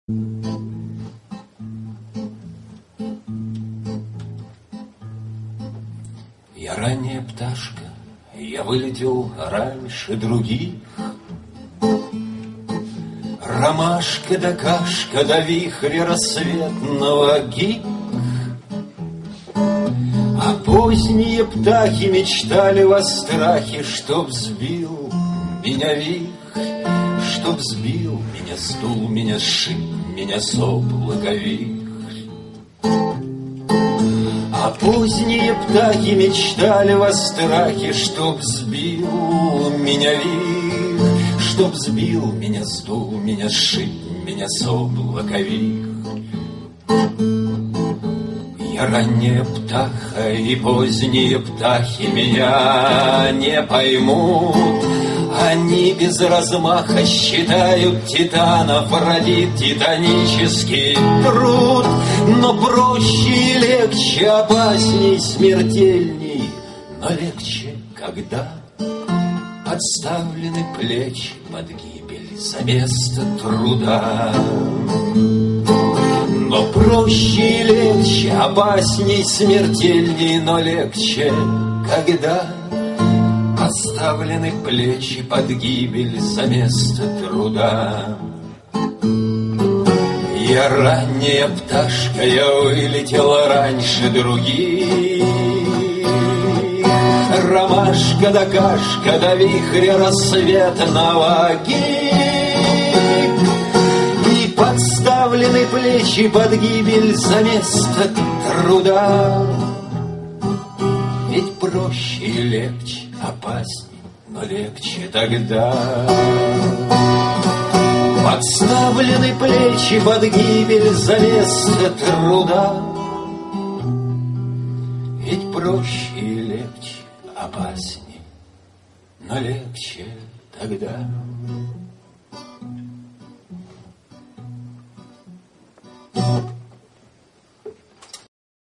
Я ранняя пташка, я вылетел раньше других. Ромашка да кашка да вихря рассветного гик. А поздние птахи мечтали во страхе, чтоб сбил меня вихрь, чтоб сбил меня, сдул меня, сшиб меня с облака вихрь. А поздние птахи мечтали во страхе, чтоб сбил меня вихрь, чтоб сбил меня, сдул меня, сшиб меня с облака вихрь. Я ранняя птаха, и поздние птахи меня не поймут. Они без размаха считают титанов, родит титанический труд. Но проще и легче, опасней, смертельней, но легче, когда подставлены плечи под гибель за место труда. Но проще и легче, опасней, смертельней, но легче, когда поставлены плечи под гибель за место труда. Я ранняя пташка, я вылетела раньше других. Ромашка да кашка да вихря рассветного гик. И подставлены плечи под гибель за место труда. Ведь проще и легче, опасней, но легче тогда. Подставлены плечи под гибель за место труда. Ведь проще и легче, опасней, но легче тогда.